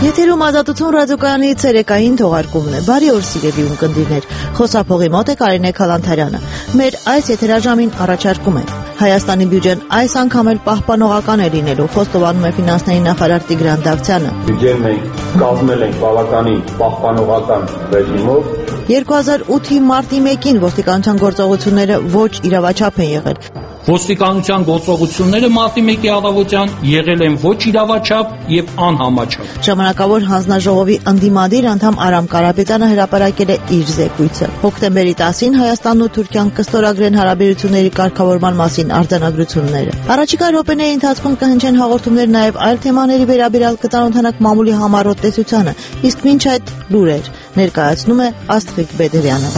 Եթերում Ազատություն ռադիոկայանի ցերեկային թողարկումն է։ Բարի օր սիրելի ունկնդիրներ։ Խոսափողի մոտ է Կարինե Քալանթարյանը։ Մեր այս եթերաժամին առաջարկում ենք Հայաստանի բյուջեն այս անգամ էլ պահպանողական է լինելու, խոստովանում է ֆինանսների նախարար Տիգրան Դավթյանը։ Բյուջեն մենք կազմել ենք բավականին պահպանողական ռեժիմով։ 2008-ի մարտի 1-ին ոստիկանության գործողությունները ոչ իրավաչափ են եղել։ Ոստիկանության գործողությունները մարտի 1-ի առավոտյան եղել են ոչ իրավաչափ եւ անհամաչափ։ Ժամանակավոր հանձնաժողովի ընդդիմադիր անդամ Արամ Կարապետյանը հրապարակել է իր զեկույցը։ Հոկտեմբերի 10-ին Հայաստանն ու Թուրքիան կստորագրեն հարաբերությունների կարգավորման մասին արձանագրությունները։ Առաջիկա րոպեների ընթացքում կհնչեն հաղորդումներ նաև այլ թեմաների վերաբերյալ, կծանոթանանք մամուլի համառոտ տեսությանը, իսկ մինչ այդ լուրեր ներկայացնում է Աստղիկ Բեդերյանը։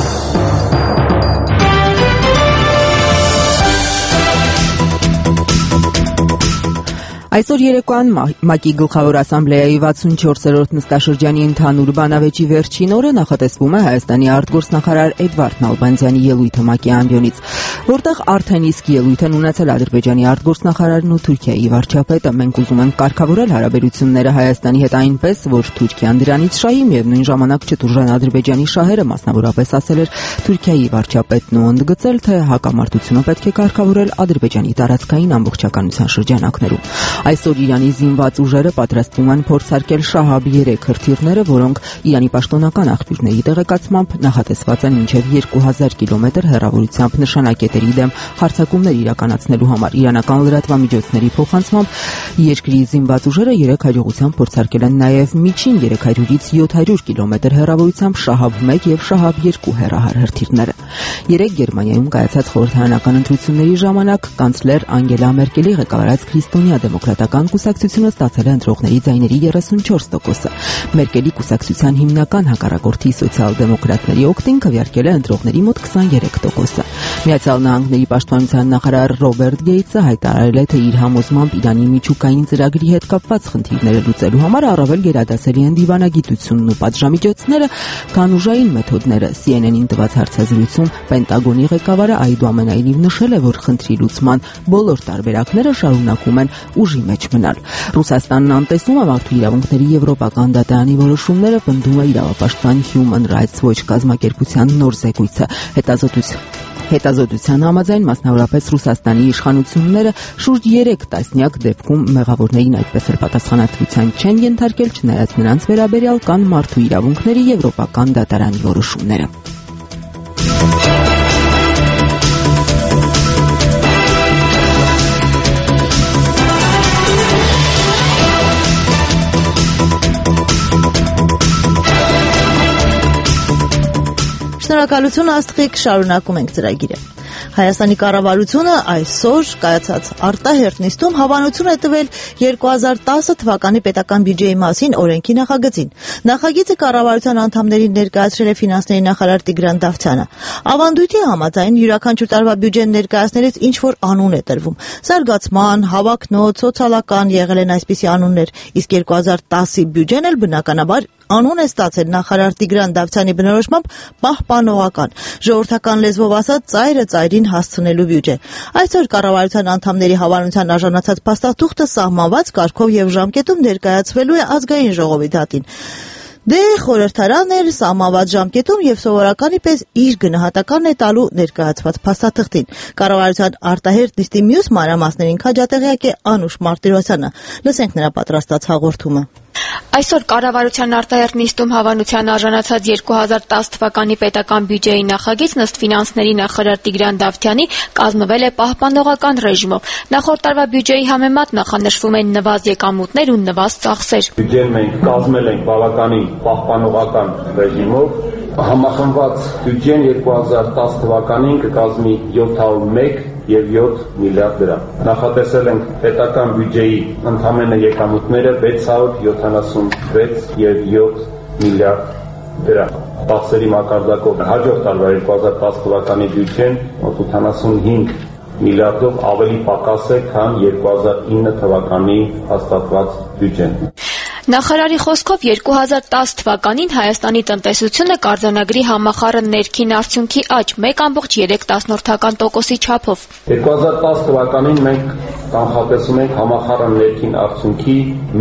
Այսօր երեկոյան ՄԱԿ-ի գլխավոր ասամբլեայի 64-րդ նստաշրջանի ընդհանուր բանավեճի վերջին օրը նախատեսվում է Հայաստանի արտգործնախարար Էդվարդ Նալբանդյանի ելույթը ՄԱԿ-ի ամբիոնից, որտեղ արդեն իսկ ելույթ են ունեցել Ադրբեջանի արտգործնախարարն ու Թուրքիայի վարչապետը։ Մենք ուզում ենք կարգավորել հարաբերությունները Հայաստանի հետ այնպես, որ Թուրքիան դրանից շահի, միևնույն ժամանակ չտուժան Ադրբեջանի շահերը, մասնավորապես ասել էր Թուրքիայի վարչապետն ու ընդգծել, թե հակամարտությունը պետք է կարգավորել Ադրբեջանի տարածքային ամբողջականության շրջանակներում։ Այսօր Իրանի զինված ուժերը պատրաստվում են փորձարկել Շահաբ-3 հրթիռները, որոնք Իրանի պաշտոնական աղբյուրների տեղեկացմամբ նախատեսված են մինչև 2000 կիլոմետր հեռավորությամբ նշանակետերի դեմ հարձակումներ իրականացնելու համար։ Իրանական լրատվամիջոցների փոխանցմամբ երկրի զինված ուժերը 3 հաջողությամբ փորձարկել են նաև միջին 300-ից 700 կիլոմետր հեռավորությամբ Շահաբ-1 եւ Շահաբ-2 հեռահար հրթիռները։ Երեկ Գերմանիայում կայացած խորհրդարանական ընտրությունների ժամանակ կանցլեր Անգելա Մերկելի ղեկավարած Քրիստոնյա դեմոկրատական կուսակցությունը ստացել է ընտրողների ձայների 34%-ը։ Մերկելի կուսակցության հիմնական հակառակորդի սոցիալ-դեմոկրատների օգտին քվեարկել է ընտրողների մոտ 23%-ը։ Միացյալ Նահանգների պաշտպանության նախարար Ռոբերտ Գեյթսը հայտարարել է, թե իր համոզմամբ Իրանի միջուկային ծրագրի հետ կապված խնդիրները լուծելու համար առավել գերադասելի են դիվանագիտությունն ու պատժամիջոցները, քան ուժային մեթոդները։ CNN-ին տված հարցազրույցում Պենտագոնի ղեկավարը այդուամենայնիվ նշել է, որ խնդրի լուծման բոլոր տարբերակները շարունակում են ուժի մեջ մնալ։ Ռուսաստանն անտեսում է մարդու իրավունքների եվրոպական դատարանի որոշումները, պնդում է իրավապաշտպան Human Rights Watch կազմակերպության նոր զեկույցը։ Հետազոտության համաձայն, մասնավորապես Ռուսաստանի իշխանությունները շուրջ 3 տասնյակ դեպքում մեղավորներին այդպես էլ պատասխանատվության չեն ենթարկել, չնայած նրանց վերաբերյալ կան մարդու իրավունքների եվրոպական դատարանի որոշումները։ Շնորհակալություն Աստղիկ, շարունակում ենք ծրագիրը։ Հայաստանի կառավարությունը այսօր կայացած արտահերթ նիստում հավանություն է տվել 2010 թվականի պետական բյուջեի մասին օրենքի նախագծին։ Նախագիծը կառավարության անդամներին ներկայացրել է ֆինանսների նախարար Տիգրան Դավթյանը։ Ավանդույթի համաձայն յուրաքանչյուր տարվա բյուջեն ներկայացնելիս ինչ որ անուն է տրվում։ Զարգացման, հավակնոտ, սոցիալական եղել են այսպիսի անուններ, իսկ 2010-ի բյուջեն էլ բնականաբար անուն է ստացել նախարար Տիգրան Դավթյանի բնորոշմամբ պահպանողական, ժողովրդական լեզվով ասած ծայրը ծայրին հասցնելու բյուջե։ Այսօր կառավարության անդամների հավանության արժանացած փաստաթուղթը սահմանված կարգով եւ ժամկետում ներկայացվելու է ազգային ժողովի դատին։ Դե խորհրդարան էր սահմանված ժամկետում եւ սովորականի պես իր գնահատականն է տալու ներկայացված փաստաթղթին։ Կառավարության արտահերթ նիստի մյուս մանրամասներին քաջատեղյակ է Անուշ Մարտիրոսյանը։ Լսենք նրա պատրաստած հաղորդումը։ Այսօր կառավարության արտահերթ նիստում հավանության արժանացած 2010 թվականի պետական բյուջեի նախագիծն ըստ ֆինանսների նախարար Տիգրան Դավթյանի կազմվել է պահպանողական ռեժիմով։ Նախորդ տարվա բյուջեի համեմատ նախանշվում են նվազ եկամուտներ ու նվազ ծախսեր։ Բյուջեն մենք կազմել ենք բավականին պահպանողական ռեժիմով։ Համախմբված բյուջեն 2010 թվականին կկազմի 701 եւ 7 միլիարդ դրամ։ Նախատեսել ենք պետական բյուջեի ընդամենը եկամուտները 676 եւ 7 միլիարդ դրամ։ Ծախսերի մակարդակով հաջորդ տարվա 2010 թվականի բյուջեն 85 միլիարդով ավելի պակաս է, քան 2009 թվականի հաստատված բյուջեն։ Նախարարի խոսքով 2010 թվականին Հայաստանի տնտեսությունը կարձանագրի համախառն ներքին արդյունքի աճ 1.3% չափով։ 2010 թվականին մենք կանխատեսում ենք համախառն ներքին արդյունքի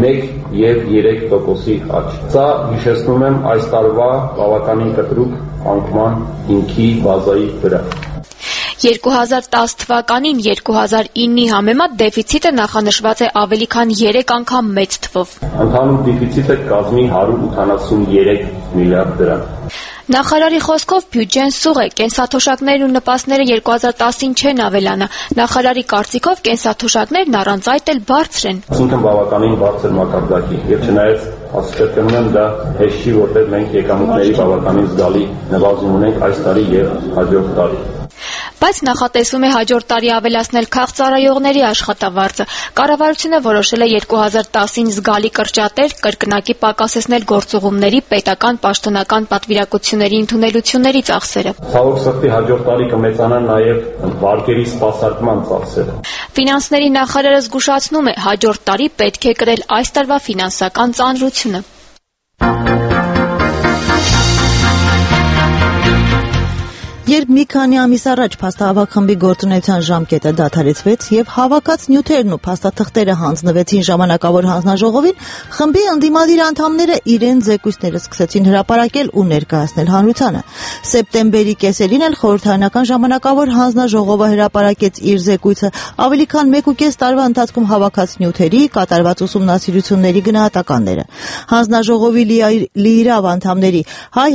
1.3% աճ։ Սա հիշեցնում եմ այս տարվա բավականին կտրուկ անկման հիմքի բազայի վրա։ 2010 թվականին 2009-ի համեմատ դեֆիցիտը նախանշված է ավելի քան 3 անգամ մեծ թվով։ Ընդհանուր դեֆիցիտը կազմի 183 միլիարդ դրամ։ Նախարարի խոսքով բյուջեն սուղ է, կենսաթոշակներն ու նպաստները 2010-ին չեն ավելանա։ Նախարարի կարծիքով կենսաթոշակներն առանց այդ էլ բարձր են։ Այսինքն բավականին բարձր մակարդակի, եւ չնայած ասկերտում եմ դա հեշտ չի, որտեղ մենք եկամուտների բավականին զգալի նվազում ունենք այս տարի եւ հաջորդ տարի։ Բայց նախատեսվում է հաջորդ տարի ավելացնել քաղծառայողների աշխատավարձը։ Կառավարությունը որոշել է 2010-ին զգալի կրճատել, կրկնակի պակասեցնել գործուղումների, պետական, պաշտոնական պատվիրակությունների ընդունելությունների ծախսերը։ Ցավոք սրտի հաջորդ տարի կմեծանան նաեւ վարկերի սպասարկման ծախսերը։ Ֆինանսների նախարարը զգուշացնում է, հաջորդ տարի պետք է կրել այս տարվա ֆինանսական ծանրությունը։ Երբ մի քանի ամիս առաջ փաստահավաք խմբի գործունեության ժամկետը դադարեցվեց եւ հավաքած նյութերն ու փաստաթղթերը հանձնվեցին ժամանակավոր հանձնաժողովին, խմբի ընդդիմադիր անդամները իրենց զեկույցները սկսեցին հրապարակել ու ներկայացնել հանրությանը։ Սեպտեմբերի կեսերին էլ խորհրդարանական ժամանակավոր հանձնաժողովը հրապարակեց իր զեկույցը ավելի քան 1.5 տարվա ընթացքում հավաքած նյութերի, կատարված ուսումնասիրությունների գնահատականները։ Հանձնաժողովի լիիրավ անդամների հայ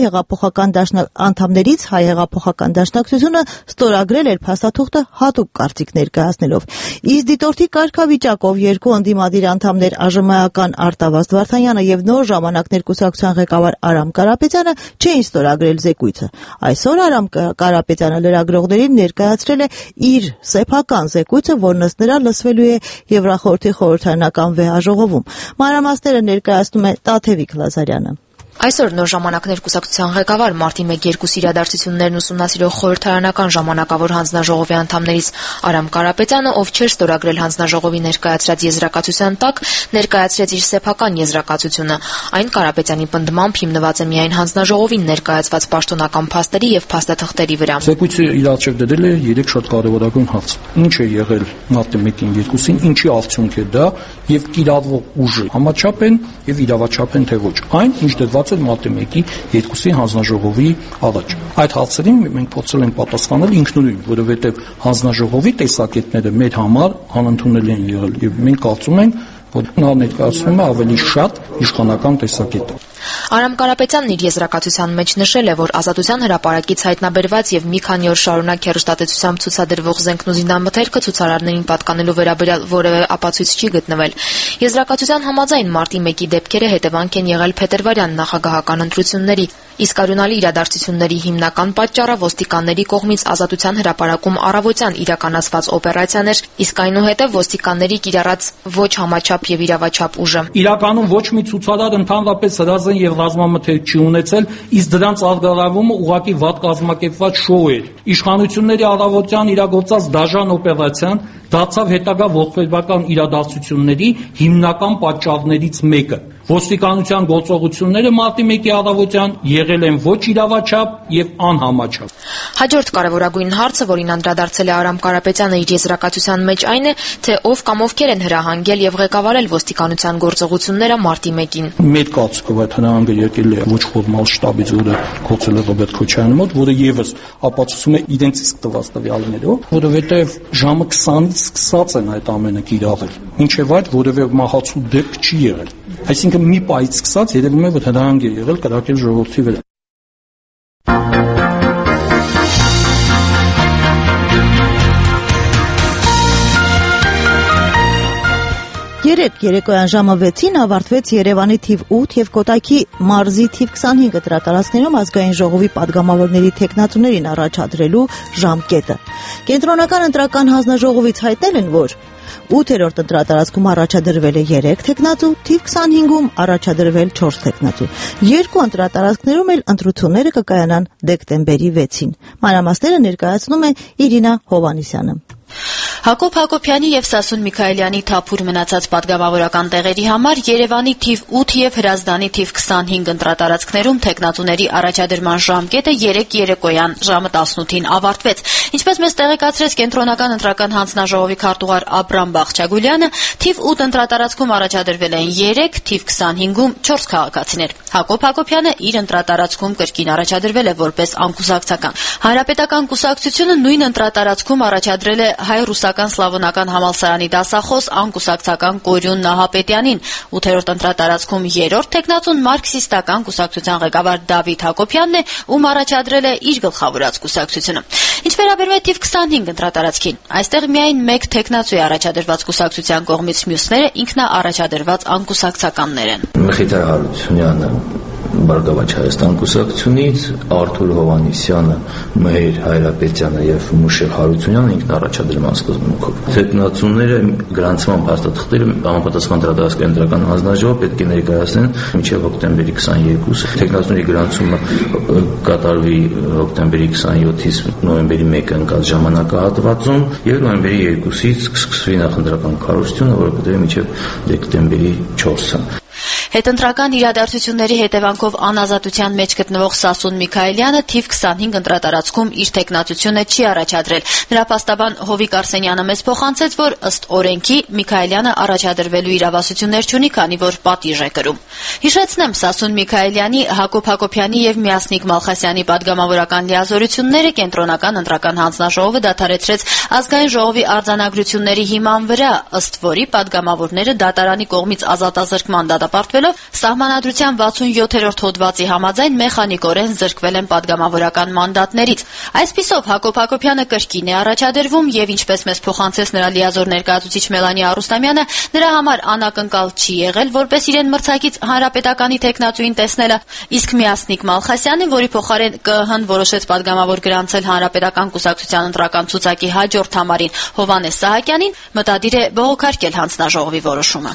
հեղափոխական դաշնակցությունը ստորագրել էր փաստաթուղթը հատուկ կարծիք ներկայացնելով։ Իսկ դիտորդի կարգավիճակով երկու ընդդիմադիր անդամներ ԱԺՄ-ական Արտավազդ Վարդանյանը եւ Նոր ժամանակներ կուսակցության ղեկավար Արամ Կարապետյանը չէին ստորագրել զեկույցը։ Այսօր Արամ Կարապետյանը լրագրողներին ներկայացրել է իր սեփական զեկույցը, որն ըստ նրա լսվելու է Եվրախորհրդի խորհրդարանական վեհաժողովում։ Մանրամասները ներկայացնում է Տաթևիկ Լազարյանը։ Այսօր Նոր ժամանակներ կուսակցության ղեկավար մարտի 1-2 իրադարձություններն ուսումնասիրող խորհրդարանական ժամանակավոր հանձնաժողովի անդամներից Արամ Կարապետյանը, ով չէր ստորագրել հանձնաժողովի ներկայացրած եզրակացության տակ, ներկայացրեց իր սեփական եզրակացությունը։ Այն Կարապետյանի պնդմամբ հիմնված է միայն հանձնաժողովին ներկայացված պաշտոնական փաստերի եւ փաստաթղթերի վրա։ Զեկույցը իր առջև դրել է 3 շատ կարևորագույն հարց։ Ինչ է եղել մարտի 1-ին 2-ին, ինչի արդյունք է դա եւ կիրառվող ուժը համաչափ են եւ իրավաչափ են թե ոչ։ Այն, ինչ դրված մարտի 1-ի 2-ի հանձնաժողովի առաջ։ Այդ հարցերին մենք փորձել ենք պատասխանել ինքնուրույն, որովհետև հանձնաժողովի տեսակետները մեր համար անընդունելի են եղել եւ մենք կարծում ենք, որ նա ներկայացնում է ավելի շատ իշխանական տեսակետ։ Արամ Կարապետյանն իր եզրակացության մեջ նշել է, որ Ազատության հրապարակից հայտնաբերված եւ մի քանի օր շարունակ հեռուստատեսությամբ ցուցադրվող զենքն ու զինամթերքը ցուցարարներին պատկանելու վերաբերյալ որևէ ապացույց չի գտնվել։ Եզրակացության համաձայն մարտի 1-ի դեպքերը հետևանք են եղել փետրվարյան նախագահական ընտրությունների, իսկ արյունալի իրադարձությունների հիմնական պատճառը ոստիկանների կողմից Ազատության հրապարակում առավոտյան իրականացված օպերացիան էր, իսկ այնուհետև ոստիկանների կիրառած ոչ համաչափ եւ իրավաչափ ուժը։ Իրականում ոչ մի ցուցարար ընդհանրապես հրազեն եւ ռազմամթերք չի ունեցել, իսկ դրանց արգելավումը ուղղակի վատ կազմակերպված շոու էր։ Իշխանությունների առավոտյան իրագործած դաժան օպերացիան դարձավ հետագա ողբերգական իրադարձությունների հիմնական պատճառներից մեկը։ Ոստիկանության գործողությունները մարտի 1-ի առավոտյան եղել են ոչ իրավաչափ եւ անհամաչափ։ Հաջորդ կարևորագույն հարցը, որին անդրադարձել է Արամ Կարապետյանը իր եզրակացության մեջ, այն է, թե ով կամ ովքեր են հրահանգել եւ ղեկավարել ոստիկանության գործողությունները մարտի 1-ին։ Մեր կարծիքով այդ հրահանգը եկել է ոչ ֆորմալ շտաբից, որը գործել է Ռոբերտ Քոչարյանի մոտ, որը եւս ապացուցում է իրենց իսկ տված տվյալներով, որովհետեւ ժամը 20-ից սկսած են այդ ամենը կիրառել։ Ինչեւ այդ որևէ մահացու դեպք չի եղել։ Այսինքն մի պայից սկսած երևում է, որ հրահանգ է եղել կրակել ժողովրդի վրա։ Երեկոյան ժամը 6-ին ավարտվեց Երևանի թիվ 8 եւ Կոտայքի մարզի թիվ 25 ընտրատարածքներում ազգային ժողովի падգամավորների թեկնածուներին առաջադրելու ժամկետը։ Կենտրոնական ընտրական հանձնաժողովից հայտնել են, որ 8-րդ ընտրատարածքում առաջադրվել է 3 թեկնածու, թիվ 25-ում առաջադրվել 4 թեկնածու։ Երկու ընտրատարածքներում էլ ընտրությունները կկայանան դեկտեմբերի 6-ին։ Մանրամասները ներկայացնում է Իրինա Հովանիսյանը։ Հակոբ Հակոբյանի եւ Սասուն Միքայելյանի թափուր մնացած պատգամավորական տեղերի համար Երևանի թիվ 8 եւ Հրազդանի թիվ 25 ընտրատարածքներում տեխնատուների առաջադրման ժամկետը 3 երեկոյան ժամը 18-ին ավարտվեց։ Ինչպես մեզ տեղեկացրեց Կենտրոնական ընտրական հանձնաժողովի քարտուղար Աբրամ Բաղչագուլյանը, թիվ 8 ընտրատարածքում առաջադրվել են 3, թիվ 25-ում 4 քաղաքացիներ։ Հակոբ Հակոբյանը իր ընտրատարածքում կրկին առաջադրվել է որպես անկուսակցական։ Հանրապետական կուսակցությունը նույն ընտրատարածքում առաջադրել է հայ-ռուսական սլավոնական համալսարանի դասախոս անկուսակցական Կորյուն Նահապետյանին, 8-րդ ընտրատարածքում 3-րդ տեխնատուն մարքսիստական կուսակցության ղեկավար Դավիթ Հակոբյանն է, ում առաջադրել է իր գլխավորած կուսակցությունը։ Ինչ վերաբերում է թիվ 25 ընտրատարածքին, այստեղ միայն մեկ տեխնատու է առաջադրված կուսակցության կողմից, մյուսները ինքնաառաջադրված անկուսակցականներ են։ Մխիթար Հարությունյանը Բարգավաճ Հայաստան կուսակցությունից, Արթուր Հովհաննիսյանը, Մհեր Հայրապետյանը եւ Մուշեղ Հարությունյանը ինքնաառաջադրման սկզբունքով։ Տեխնատուները գրանցման փաստաթղթերը համապատասխան դրադարական ընտրական հանձնաժողով պետք է ներկայացնեն մինչեւ հոկտեմբերի 22-ը։ Տեխնատուների գրանցումը կատարվի հոկտեմբերի 27-ից նոյեմբերի 1-ը ընկած ժամանակահատվածում եւ նոյեմբերի 2-ից կսկսվի նախընտրական քարոզությունը, որը կտրվի մինչեւ դեկտեմբերի 4-ը։ Հետընտրական իրադարձությունների հետևանքով անազատության մեջ գտնվող Սասուն Միքայելյանը թիվ 25 ընտրատարածքում իր տեխնատությունը չի առաջադրել։ Նրա փաստաբան Հովիկ Արսենյանը մեզ փոխանցեց, որ ըստ օրենքի Միքայելյանը առաջադրվելու իրավասություններ չունի, քանի որ պատիժ է կրում։ Հիշեցնեմ, Սասուն Միքայելյանի, Հակոբ Հակոբյանի եւ Միասնիկ Մալխասյանի պատգամավորական լիազորությունները Կենտրոնական ընտրական հանձնաժողովը դադարեցրեց ազգային ժողովի արձանագրությունների հիման վրա, ըստ որի պատգամավորները դատարանի կողմից ազատազրկման դատապարտվելով սահմանադրության 67-րդ հոդվածի համաձայն մեխանիկորեն զրկվել են պատգամավորական մանդատներից։ Այսպիսով Հակոբ Հակոբյանը կրկին է առաջադրվում եւ ինչպես մեզ փոխանցեց նրա լիազոր ներկայացուցիչ Մելանի Արուստամյանը, նրա համար անակնկալ չի եղել որպես իրեն մրցակից հանրապետականի տեխնատուին տեսնելը, իսկ Միասնիկ Մալխասյանը, որի փոխարեն ԿԸՀ-ն որոշեց պատգամավոր գրանցել հանրապետական կուսակցության ընտրական ցուցակի հաջորդ համարին Հովհաննես Սահակյանին, մտադիր է բողոքարկել հանձնաժողովի որոշումը։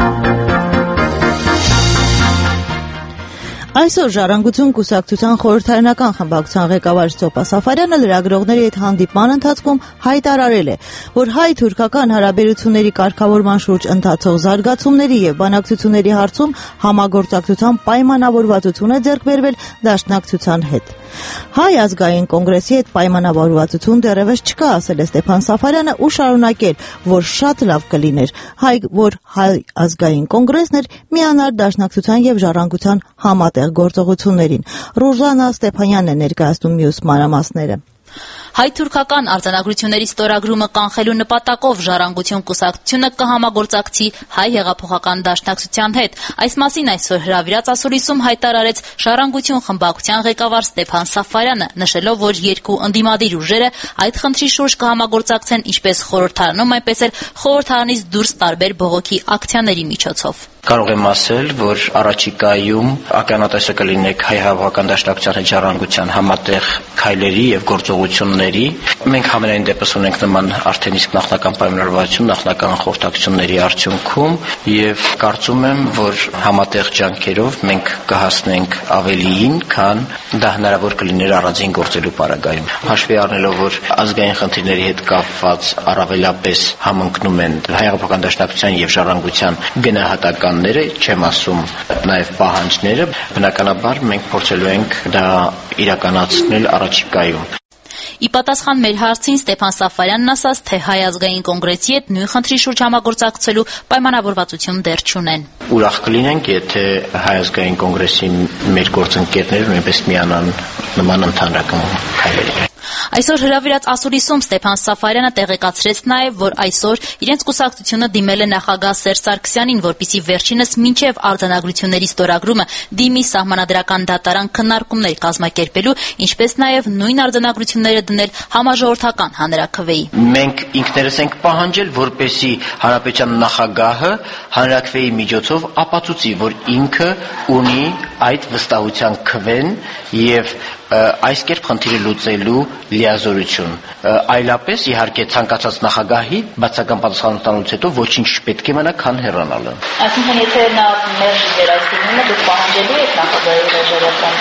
Այսօր Ժառանգություն կուսակցության խորհրդարանական խմբակցության ղեկավար Սոպա Սաֆարյանը լրագրողների հետ հանդիպման ընթացքում հայտարարել է, որ հայ-թուրքական հարաբերությունների կարգավորման շուրջ ընթացող զարգացումների եւ բանակցությունների հարցում համագործակցության պայմանավորվածություն է ձեռք բերվել Դաշնակցության հետ։ Հայ ազգային կոնգրեսի հետ պայմանավորվածություն դեռևս չկա, ասել է Ստեփան Սաֆարյանը ու շարունակել, որ շատ լավ կլիներ, որ Հայ ազգային կոնգրեսն էր միանար Դաշնակցության եւ Ժառանգության համատեղ գործողություններին։ Ռուժանա Ստեփանյանն է ներկայացնում մյուս մանրամասները։ Հայ-թուրքական արձանագրությունների ստորագրումը կանխելու նպատակով Ժառանգություն կուսակցությունը կհամագործակցի Հայ հեղափոխական դաշնակցության հետ։ Այս մասին այսօր հրավիրած ասուլիսում հայտարարեց Ժառանգություն խմբակցության ղեկավար Ստեփան Սաֆարյանը, նշելով, որ երկու ընդդիմադիր ուժերը այդ խնդրի շուրջ կհամագործակցեն ինչպես խորհրդարանում, այնպես էլ խորհրդարանից դուրս տարբեր բողոքի ակցիաների միջոցով։ Կարող եմ ասել, որ առաջիկայում ականատեսը կլինեք Հայ հեղափոխական դաշնակցության հետ Ժառանգության համատեղ քայլերի եւ գործողությունների։ Մենք համենայն դեպս ունենք նման արդեն իսկ նախնական պայմանավորվածություն, նախնական խորհրդակցությունների արդյունքում եւ կարծում եմ, որ համատեղ ջանքերով մենք կհասնենք ավելիին, քան դա հնարավոր կլիներ առանձին գործելու պարագայում։ Հաշվի առնելով, որ ազգային խնդիրների հետ կապված առավելապես համընկնում են Հայ հեղափոխական դաշնակցության եւ Ժառանգության գնահատականները, չեմ ասում նաեւ պահանջները, բնականաբար մենք փորձելու ենք դա իրականացնել առաջիկայում։ Ի պատասխան մեր հարցին Ստեփան Սաֆարյանն ասաց, թե Հայ ազգային կոնգրեսի հետ նույն խնդրի շուրջ համագործակցելու պայմանավորվածություն դեռ չունեն։ Ուրախ կլինենք, եթե Հայ ազգային կոնգրեսի մեր գործընկերները նույնպես միանան նման ընդհանրական քայլերի։ Այսօր հրավիրած ասուլիսում Ստեփան Սաֆարյանը տեղեկացրեց նաև, որ այսօր իրենց կուսակցությունը դիմել է նախագահ Սերժ Սարգսյանին, որպեսզի վերջինս մինչև արձանագրությունների ստորագրումը դիմի սահմանադրական դատարան քննարկումներ կազմակերպելու, ինչպես նաև նույն արձանագրությունները դնել համաժողովրդական հանրաքվեի։ Մենք ինքներս ենք պահանջել, որպեսզի հանրապետության նախագահը հանրաքվեի միջոցով ապացուցի, որ ինքը ունի այդ վստահության քվեն եւ այս կերպ խնդիրը լուծելու լիազորություն։ Այլապես իհարկե ցանկացած նախագահի բացական պատասխանատվությունից հետո ոչինչ չպետք է մնա, քան հեռանալը։ Այսինքն եթե նա մերժի ձեր այս դիմումը, դուք պահանջելու եք նախագահի հրաժարական։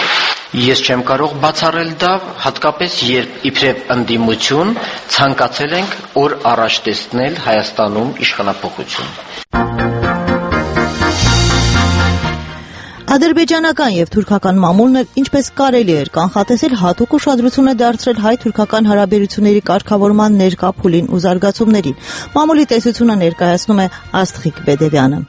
Ես չեմ կարող բացառել դա, հատկապես երբ իբրև ընդդիմություն ցանկացել ենք օր առաջ տեսնել Հայաստանում իշխանափոխություն։ Ադրբեջանական եւ թուրքական մամուլն ինչպես կարելի էր կանխատեսել հատուկ ուշադրություն է դարձրել հայ-թուրքական հարաբերությունների կարգավորման ներկա փուլին ու զարգացումներին։ Մամուլի տեսությունը ներկայացնում է Աստղիկ Բեդևյանը։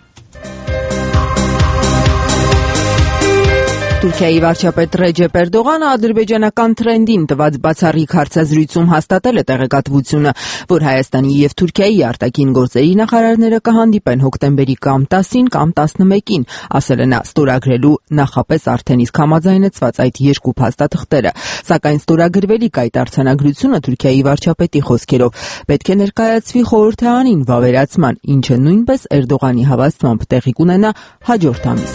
Թուրքիայի վարչապետ Ռեջեփ Էրդողանը ադրբեջանական թրենդին տված բացառիկ հարցազրույցում հաստատել է տեղեկատվությունը, որ Հայաստանի եւ Թուրքիայի արտաքին գործերի նախարարները կհանդիպեն հոկտեմբերի կամ 10-ին կամ 11-ին, ասել է նա, ստորագրելու նախապես արդեն իսկ համաձայնեցված այդ երկու փաստաթղթերը, սակայն ստորագրվելիք այդ արձանագրությունը Թուրքիայի վարչապետի խոսքերով պետք է ներկայացվի խորհրդարանին վավերացման, ինչը նույնպես Էրդողանի հավաստմամբ տեղի կունենա հաջորդ ամիս։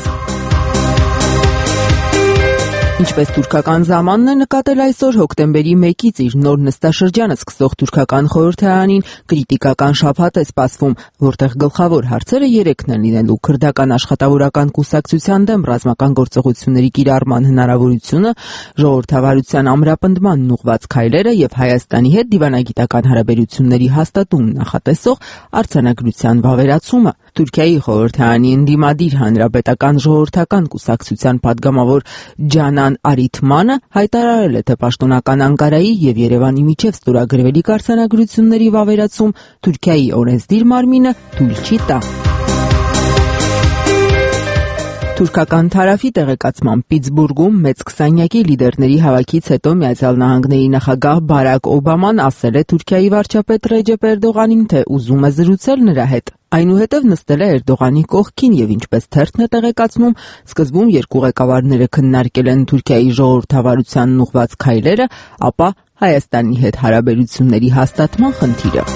Ինչպես թուրքական զամանն է նկատել այսօր հոկտեմբերի 1-ից իր նոր նստաշրջանը սկսող թուրքական խորհրդարանին կրիտիկական շաբաթ է սպասվում, որտեղ գլխավոր հարցերը երեքն են լինելու քրդական աշխատավորական կուսակցության դեմ ռազմական գործողությունների կիրառման հնարավորությունը, ժողովրդավարության ամրապնդմանն ուղղված քայլերը եւ Հայաստանի հետ դիվանագիտական հարաբերությունների հաստատում նախատեսող արձանագրության վավերացումը։ Թուրքիայի խորհրդարանի ընդդիմադիր հանրապետական ժողովրդական կուսակցության падգամավոր Ջանան Արիթմանը հայտարարել է, թե պաշտոնական Անկարայի եւ Երևանի միջև ստորագրվելիք արձանագրությունների վավերացում Թուրքիայի օրենսդիր մարմինը թույլ չի տա։ Թուրքական թարաֆի տեղեկացման Պիտսբուրգում մեծ 20-յակի լիդերների հավաքից հետո Միացյալ Նահանգների նախագահ Բարակ Օբաման ասել է Թուրքիայի վարչապետ Ռեջեփ Էրդողանին, թե ուզում է զրուցել նրա հետ։ Այնուհետև նստել է Էրդողանի կողքին եւ ինչպես թերթն է տեղեկացնում, սկզբում երկու ղեկավարները քննարկել են Թուրքիայի ժողովրդավարությանն ուղղված քայլերը, ապա Հայաստանի հետ հարաբերությունների հաստատման խնդիրը։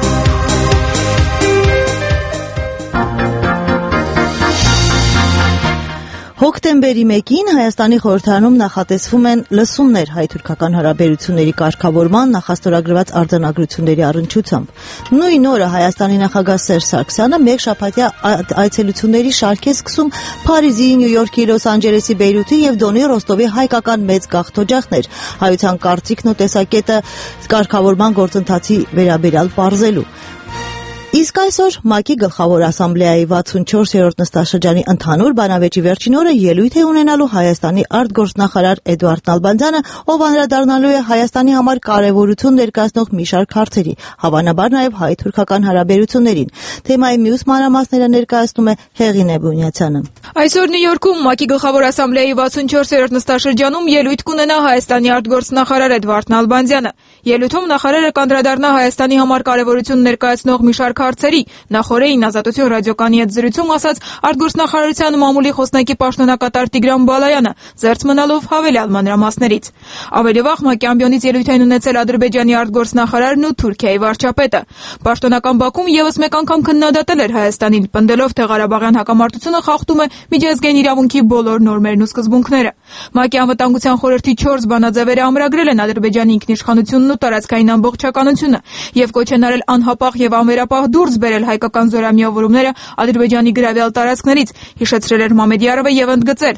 Հոկտեմբերի 1-ին Հայաստանի խորհրդարանում նախատեսվում են լսումներ հայ-թուրքական հարաբերությունների կարգավորման նախաստորագրված արձանագրությունների առնչությամբ։ Նույն օրը Հայաստանի նախագահ Սերժ Սարգսյանը մեկ շաբաթյա այցելությունների շարք է սկսում Փարիզի, Նյու Յորքի, Լոս Անջելեսի, Բեյրութի եւ Դոնի Ռոստովի հայկական մեծ գաղթօջախներ, հայության կարծիքն ու տեսակետը կարգավորման գործընթացի վերաբերյալ պարզելու։ Իսկ այսօր ՄԱԿ-ի գլխավոր ասամբլեայի 64-րդ նստաշրջանի ընդհանուր բանավեճի վերջին օրը ելույթ է ունենալու Հայաստանի արտգործնախարար Էդուարդ Նալբանդյանը, ով անդրադառնալու է Հայաստանի համար կարևորություն ներկայացնող մի շարք հարցերի, հավանաբար նաև հայ-թուրքական հարաբերություններին։ Թեմայի մյուս մանրամասները ներկայացնում է Հեղինե Բունյացյանը։ Այսօր Նյու Յորքում ՄԱԿ-ի գլխավոր ասամբլեայի 64-րդ նստաշրջանում ելույթ կունենա Հայաստանի արտգործնախարար Էդուարդ Նալբանդյանը։ Ելույթում նախարարը կանդրադառնա Հայաստանի համար կարևորություն ներկայացնող մի շարք հարցերի, նախորդին Ազատություն ռադիոկայանի հետ զրույցում ասաց արտգործնախարարության մամուլի խոսնակի պաշտոնակատար Տիգրան Բալայանը, զերծ մնալով հավելյալ մանրամասներից։ Ավելի վաղ ՄԱԿ-ի ամբիոնից ելույթ են ունեցել Ադրբեջանի արտգործնախարարն ու Թուրքիայի վարչապետը։ Պաշտոնական Բաքուն եւս մեկ անգամ քննադատել էր Հայաստանին, պնդելով, թե Ղարաբաղյան հակամարտությունը խախտում է միջազգային իրավունքի բոլոր նորմերն ու սկզբունքները։ ՄԱԿ-ի անվտանգության խորհրդի 4 բանաձևերը ամրագրել են Ադրբեջանի ինքնիշխանությունն ու տարածքային ամբողջականությունը եւ կոչ են արել անհապաղ եւ անվերապահ դուրս բերել հայկական զորամիավորումները Ադրբեջանի գրավյալ տարածքներից, հիշեցրել էր Մամեդյարովը եւ ընդգծել.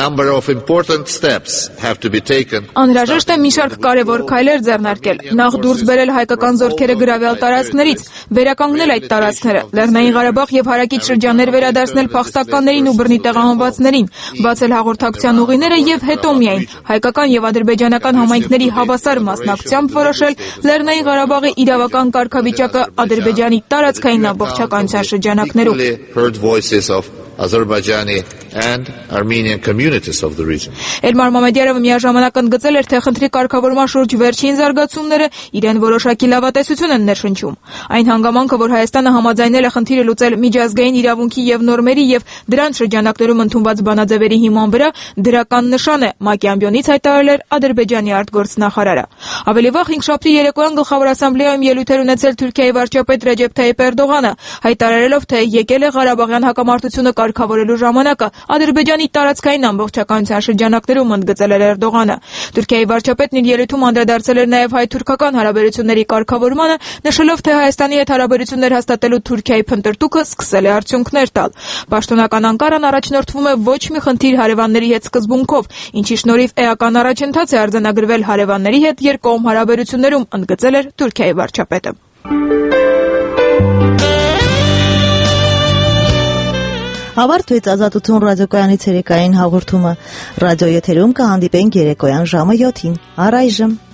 Անհրաժեշտ է մի շարք կարևոր քայլեր ձեռնարկել, նախ դուրս բերել հայկական զորքերը գրավյալ տարածքներից, վերականգնել այդ տարածքները, Լեռնային Ղարաբաղ եւ հարակից շրջաններ վերադարձնել փախստականներին ու բռնի տեղահանվածներին, բացել հաղորդակցության ուղիները եւ հետո միայն հայկական եւ ադրբեջանական համայնքների հավասար մասնակցությամբ որոշել Լեռնային Ղարաբաղի իրավական կարգավիճակը Ադրբեջանի տարածքային ամբողջականության շրջանակներում։ Azerbaijani and Armenian communities of the region. Էլմար Մամեդյարովը միաժամանակ ընդգծել էր, թե խնդրի կարգավորման շուրջ վերջին զարգացումները իրեն որոշակի լավատեսություն են ներշնչում։ Այն հանգամանքը, որ Հայաստանը համաձայնել է խնդիրը լուծել միջազգային իրավունքի եւ նորմերի եւ դրանց շրջանակներում ընդունված բանաձևերի հիման վրա, դրական նշան է, ՄԱԿ-ի ամբիոնից հայտարարել էր Ադրբեջանի արտգործնախարարը։ Ավելի վաղ 5 շաբթի երեկոյան գլխավոր ասամբլեայում ելույթ էր ունեցել Թուրքիայի վարչապետ Ռեջեփ Թայիփ Էրդողանը, հայտարարելով, թե եկել է Ղարաբաղյան հակամարտությունը կարգավորելու ժամանակը Ադրբեջանի տարածքային ամբողջականության շրջանակներում ընդգծել էր Էրդողանը։ Թուրքիայի վարչապետն իր ելույթում անդրադարձել էր նաև հայ-թուրքական հարաբերությունների կարգավորմանը, նշելով, թե Հայաստանի հետ հարաբերություններ հաստատելու Թուրքիայի փնտրտուքը սկսել է արդյունքներ տալ։ Պաշտոնական Անկարան առաջնորդվում է ոչ մի խնդիր հարևանների հետ սկզբունքով, ինչի շնորհիվ էական առաջընթաց է արձանագրվել հարևանների հետ երկկողմ հարաբերություններում, ընդգծել էր Թուրքիայի վարչապետը։ Ավարտվեց Ազատություն ռադիոկայանի ցերեկային հաղորդումը։ Ռադիոյեթերում կհանդիպենք երեկոյան ժամը 7-ին։ Առայժմ